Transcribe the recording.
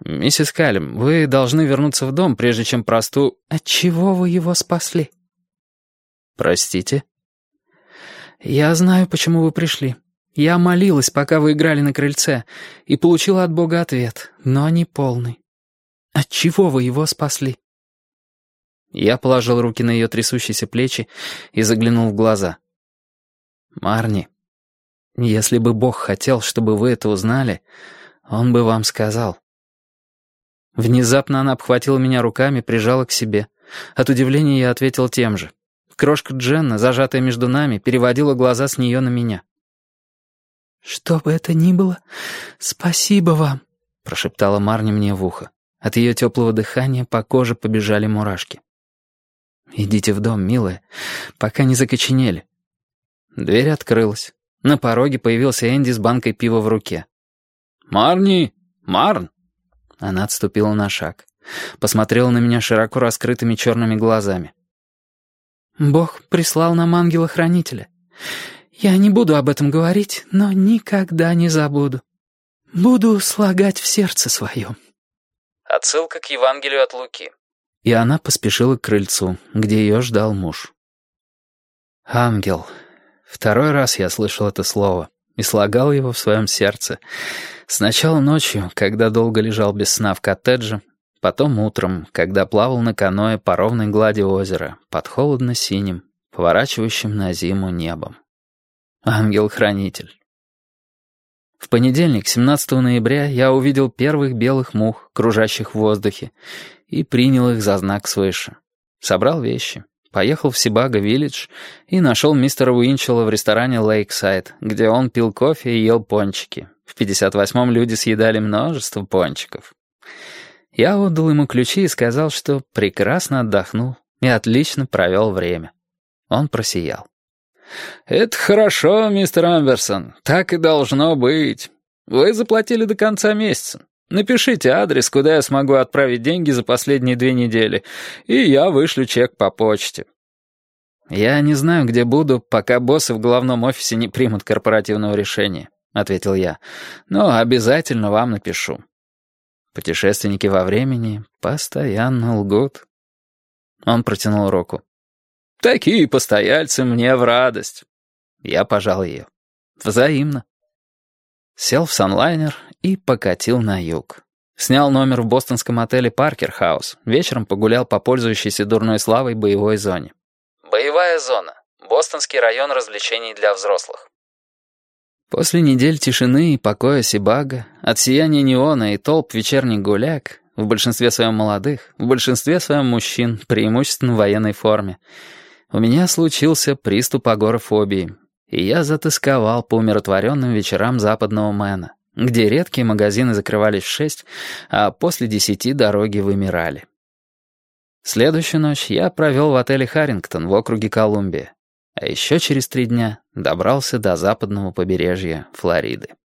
«Миссис Каллем, вы должны вернуться в дом, прежде чем Отчего вы его спасли?» «Простите?» «Я знаю, почему вы пришли. Я молилась, пока вы играли на крыльце, и получила от Бога ответ, но не полный. Отчего вы его спасли?» Я положил руки на ее трясущиеся плечи и заглянул в глаза. «Марни, если бы Бог хотел, чтобы вы это узнали, Он бы вам сказал». Внезапно она обхватила меня руками, прижала к себе. От удивления я ответил тем же. Крошка Дженна, зажатая между нами, переводила глаза с нее на меня. «Что бы это ни было, спасибо вам», — прошептала Марни мне в ухо. От ее теплого дыхания по коже побежали мурашки. «Идите в дом, милая, пока не закоченели». Дверь открылась. На пороге появился Энди с банкой пива в руке. «Марни! Марн!» Она отступила на шаг. Посмотрела на меня широко раскрытыми черными глазами. «Бог прислал нам ангела-хранителя. Я не буду об этом говорить, но никогда не забуду. Буду слагать в сердце своем». Отсылка к Евангелию от Луки. И она поспешила к крыльцу, где ее ждал муж. «Ангел». Второй раз я слышал это слово и слагал его в своем сердце. Сначала ночью, когда долго лежал без сна в коттедже, потом утром, когда плавал на каное по ровной глади озера, под холодно-синим, поворачивающим на зиму небом. Ангел-хранитель. В понедельник, 17 ноября, я увидел первых белых мух, кружащих в воздухе, и принял их за знак свыше. Собрал вещи, поехал в Сибаго-Виллидж и нашел мистера Уинчелла в ресторане «Лейксайд», где он пил кофе и ел пончики. В 58-м люди съедали множество пончиков. Я отдал ему ключи и сказал, что прекрасно отдохнул и отлично провел время. Он просиял. «Это хорошо, мистер Амберсон, так и должно быть. Вы заплатили до конца месяца. Напишите адрес, куда я смогу отправить деньги за последние 2 недели, и я вышлю чек по почте». «Я не знаю, где буду, пока боссы в главном офисе не примут корпоративного решения», — ответил я, «но обязательно вам напишу». Путешественники во времени постоянно лгут. Он протянул руку. «Такие постояльцы мне в радость». Я пожал ее. Взаимно. Сел в санлайнер и покатил на юг. Снял номер в бостонском отеле «Паркер Хаус». Вечером погулял по пользующейся дурной славой боевой зоне. Боевая зона. Бостонский район развлечений для взрослых. После недель тишины и покоя Сибаго, от сияния неона и толп вечерних гуляк, в большинстве своем молодых, в большинстве своем мужчин, преимущественно в военной форме, у меня случился приступ агорафобии, и я затосковал по умиротворенным вечерам западного Мэна, где редкие магазины закрывались в 6, а после 10 дороги вымирали. Следующую ночь я провел в отеле «Харрингтон» в округе Колумбия, а еще через 3 дня добрался до западного побережья Флориды.